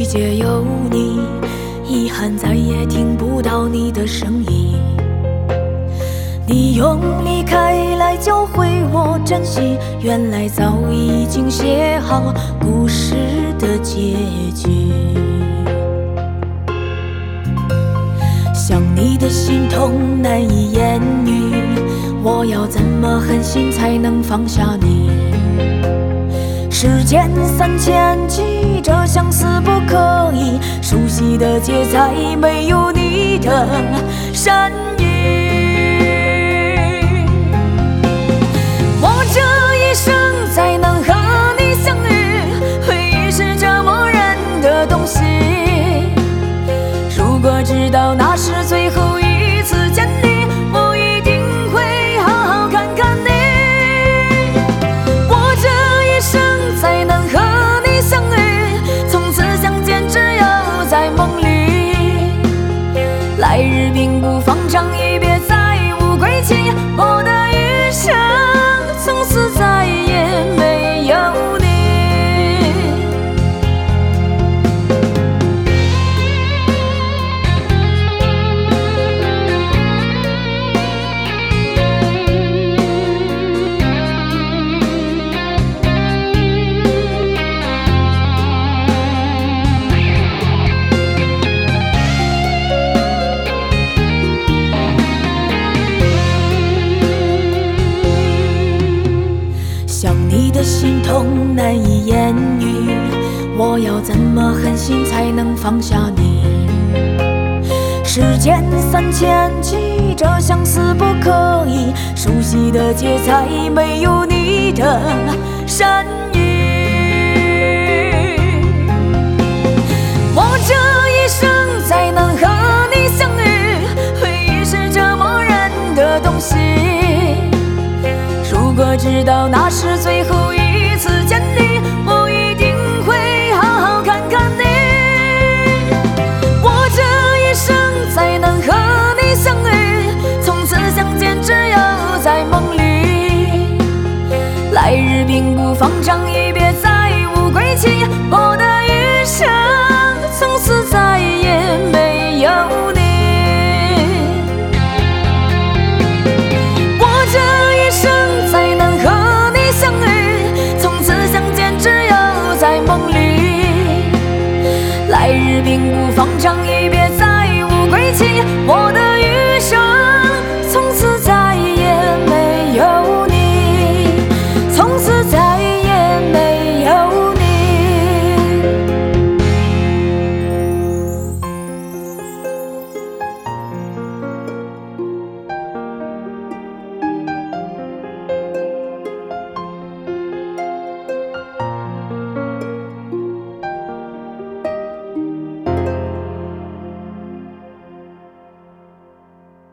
界有你，遗憾再也听不到你的声音。你用离开来教会我珍惜，原来早已经写好故事的结局。想你的心痛难以言喻，我要怎么狠心才能放下你？时间3000几，这相思不可以，熟悉的街再没有你的身影。我这一生才能和你相遇，回忆是折磨人的东西。如果知道那是最后一次见你，我一定会好好看看你。我这一生才能和你相遇，从此相见只有在梦里。来日并不方长，一别再无归期，我的余生从此再也没有你。想你的心痛难以言喻，我要怎么狠心才能放下你？时间3000几，这相思不可以，熟悉的街再没有你的身影。我这一生才能和你相遇，回忆是折磨人的东西。如果知道那是最后一次见你，我一定会好好看看你。我这一生才能和你相遇，从此相见只有在梦里。来日并不方长，一别再无归期，我的余生从此再也没有你。我这一生才能和你相遇，从此相见只有在梦里。来日并不方长，一别